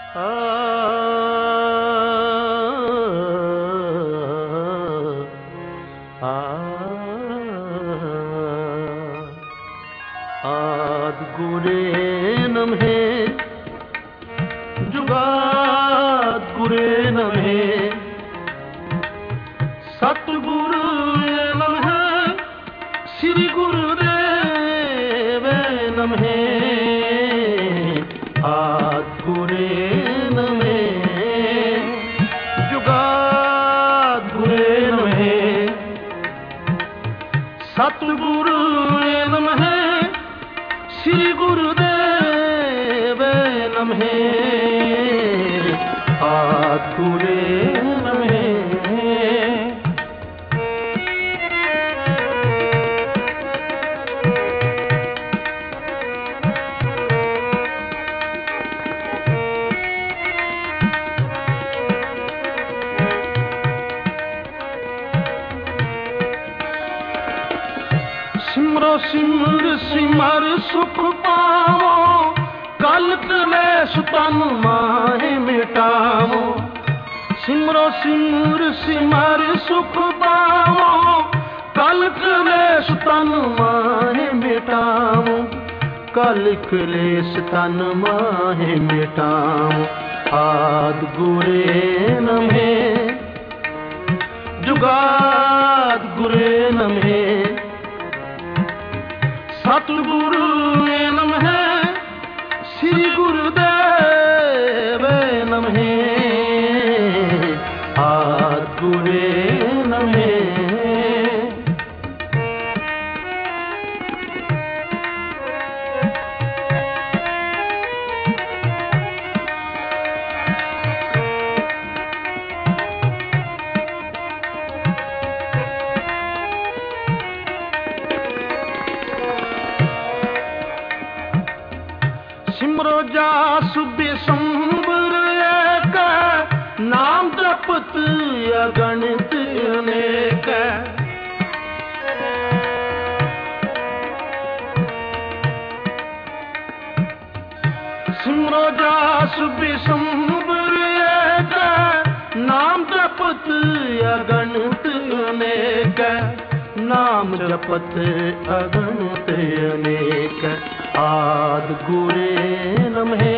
आद गुरे नम्हे जुगाद गुरे नम्हे सतगुरु नम्हे श्री गुरुदेव नम्हे आद गुरे नम्हे जुगाद गुरे नम्हे सतगुरु नम्हे श्री गुरुदेव नम्हे आद गुरे नम्हे सिमरो सिमर सिमर सुख पावो कल कलेश तन माहे मिटावो सिमरो सिमर सिमर सुख पावो कल कलेश तन माहे मिटावो कल कलेश तन माहे मिटावो आद गुरे नम्हे जुगाद गुरे नम्हे सतगुरु नम्हे श्री गुरुदेव नम्हे आद गुरे नम्हे सिमरो जास बिसंबर एक नाम जपत अगणित अनेक सिमरो जास बिसंबर एक नाम जपत अगणित अनेक नाम जपत अगणित अनेक आद गुरे नम्हे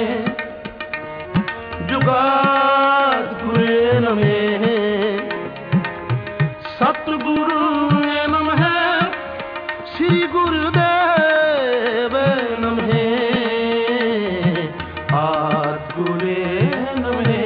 जुगाद गुरे नम्हे सतगुरु नम्हे श्री गुरुदेव नम्हे आद गुरे नम्हे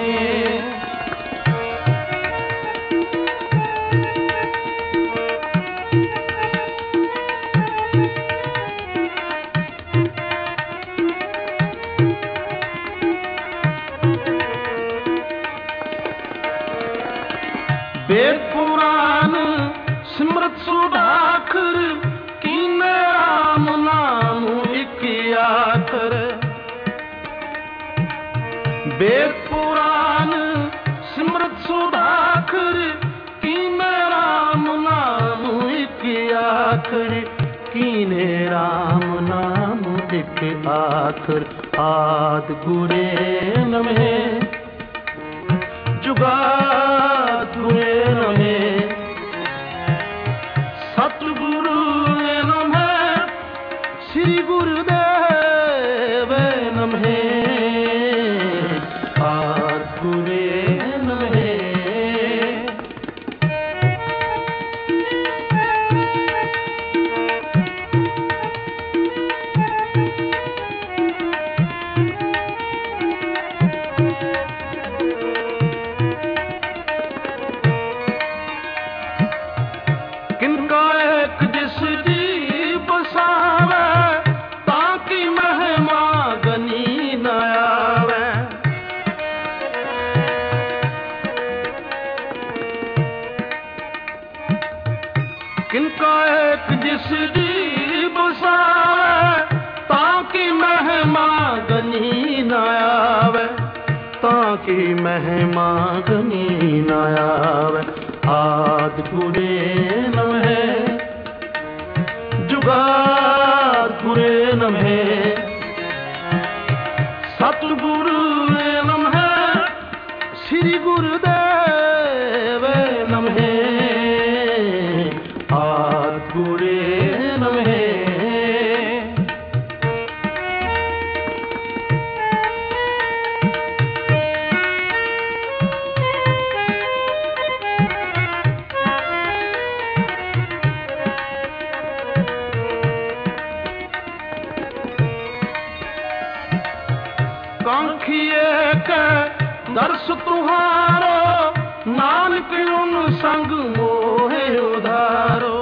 वेद पुराण सिमरत सुधाकर कीने राम नाम एक आखर वेद पुराण सिमरत सुधाकर कीने राम नाम एक आखर कीने राम नाम एक आखर आद गुरे नम्हे जुगाद गुरे नम्हे सतगुरु नम्हे श्री गुरुदेव नम्हे आद गुरे नम्हे किनका एक जिस जी बसावे ताकि महिमा गनी न आवे किनका एक जिस जी बसावे ताकि महिमा गनी न आवे ताकि महिमा गनी न आवे आद गुरे नम्हे जुगाद गुरे नम्हे सत सतगुरु नमः श्री गुरुदेव नमः आद गुरे नमः कांखिए के दर्श तुहारो नानक उन संग मोहे उधारो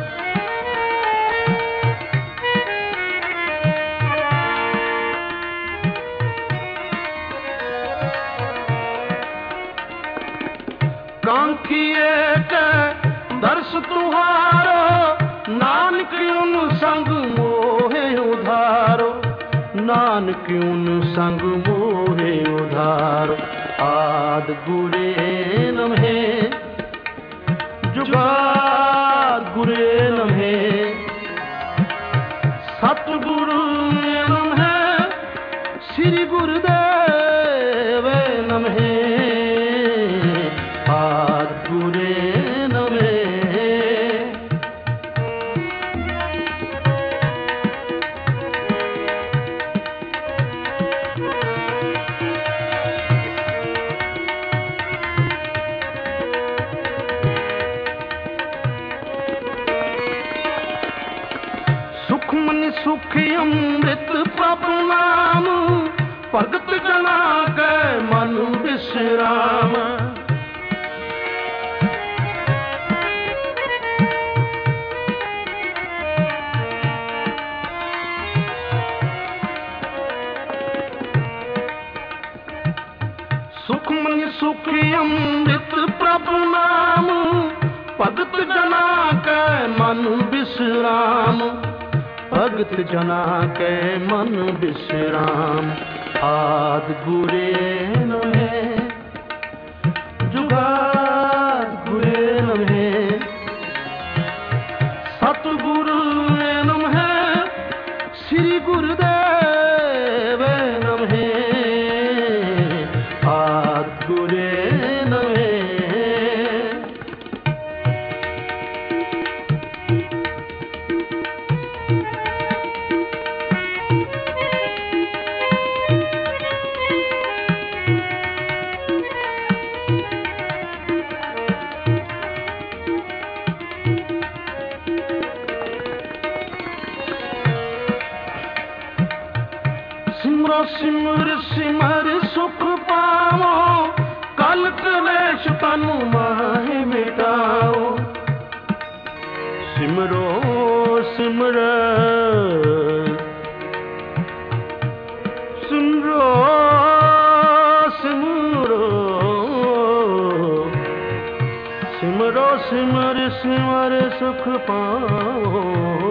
कांखिए के दर्श तुहारो नानक उन संग मोहे उधारो नानक उन संग मोहे उधार आद गुरे नमः जुगाद गुरे नमः सतगुरु नमः श्री गुरुदेव नमः आद गुरे नमः सुखमन सुख अमृत प्रभु नाम भगत जना के मन विश्राम सुखमन सुख अमृत प्रभु नाम भगत जना के मन विश्राम भगत जना के मन विश्राम आद गुरे नमः जुगाद गुरे नमः सतगुरु नमः श्री गुरुदेव नमः आद गुरे नमः सिमरो सिमर सिमर सुख पाओ कल कलेश तनु माहे मिटाओ सिमरो सिमर सिमरो सिमरो सिमरो सिमर सिमर सुख पाओ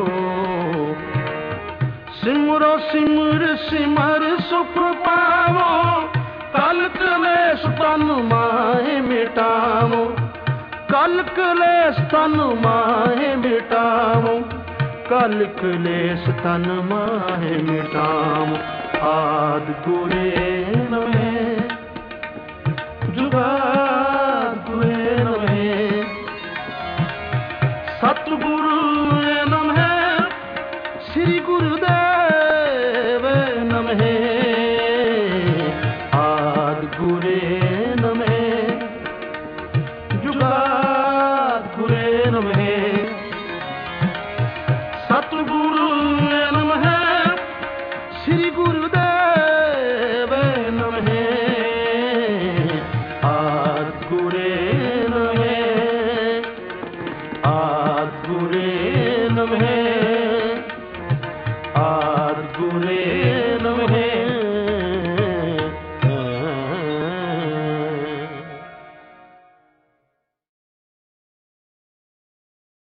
सिमरो सिमर सिमर सुख पावो कल कलेश तन माहे मिटावो कल कलेश तन माहे मिटावो कल कलेश तन माहे मिटावो आद गुरे